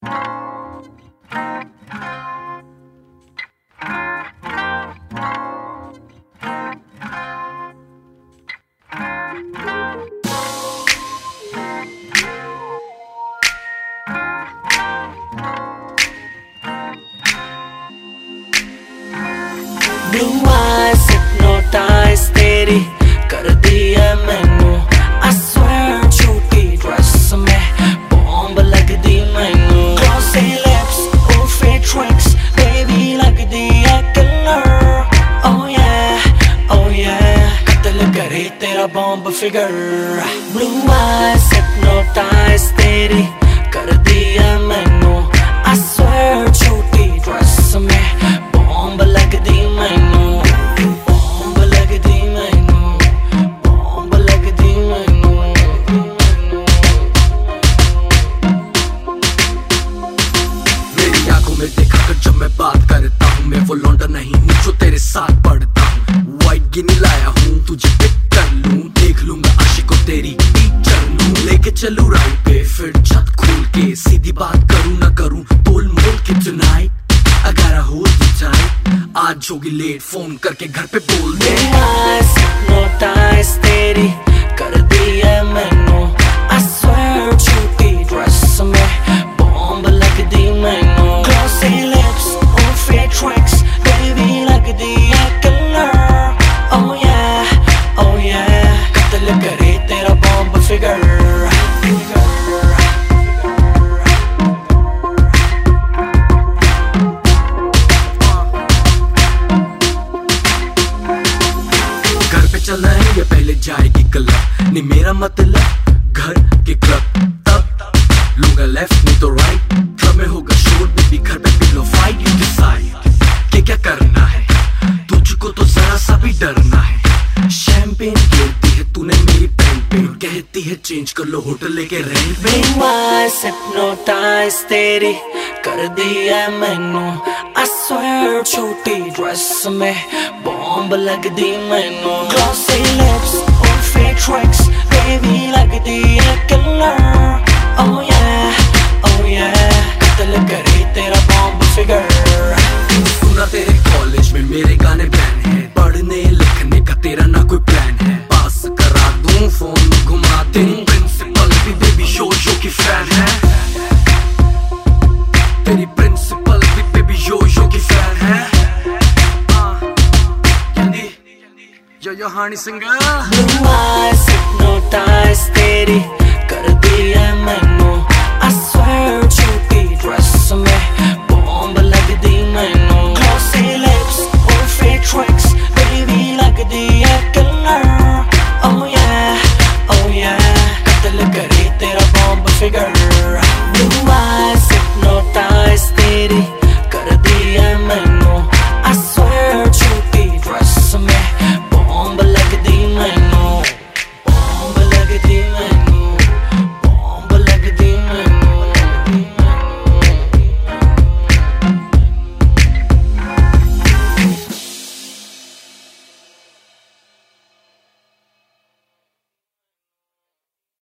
Blue eyes hypnotize तेरी कर दी है मैनू I swear छोटी ड्रेस में बॉम्ब लग दी मैनू Glossy lips, oh fit tricks baby लग दी है killer Oh yeah कत्ल करे तेरा bomb figure Blue eyes hypnotize तेरी कर दी है मैनू I swear छोटी ड्रेस में बॉम्ब लग दी मैनू बॉम्ब लग दी मैनू बॉम्ब लग दी मैनू मेरी आंखों में देखा कर जब मैं बात करता हूँ मैं वो लौंडा नहीं हूँ जो तेरे साथ पढ़ता हूँ व्हाइट गिनी लाया हूँ तुझे पिक कर लूँ देख लूंगा आशिकों तेरी टीचर लूँ लेके चलूँ राइट पे फिर छत खोल के सीधी बात करूँ ना करूँ तोल मोल के tonight I gotta hold you tight आज होगी लेट फोन करके घर पे बोल दे hypnotize तेरी कर दी है मैनू I swear छोटी ड्रेस में बॉम्ब लग दी मैनू Glossy lips, oh fit tricks baby लग दी है killer Oh yeah कत्ल करे तेरा बॉम्ब फिगर चलना है या पहले जाएगी क्लब नहीं मेरा मतलब घर के क्लब तब लूंगा लेफ्ट नहीं तो राइट क्लब में होगा शोर बेबी घर पे पिलो फाइट यू डिसाइड क्या करना है तुझको तो जरा सा भी डरना है शैंपेन गिरती है तूने मेरी पेन पे कहती है चेंज कर लो होटल लेके रेंट पे hypnotize तेरी कर दी है मैनू I swear छोटी ड्रेस में बॉम्ब लग दी मैनू Glossy lips, oh fit tricks baby लग दी है killer Oh yeah कत्ल करे तेरा बॉम्ब फिगर सुना तेरे कॉलेज में मेरे गाने बैन है पढ़ने लिखने का तेरा ना कोई प्लान है पास करा दूं फोन घुमा दूं प्रिंसिपल भी बेबी शो की फैन है तेरी प्रिंसिपल भी बेबी शो की फैन है Blue eyes hypnotize तेरी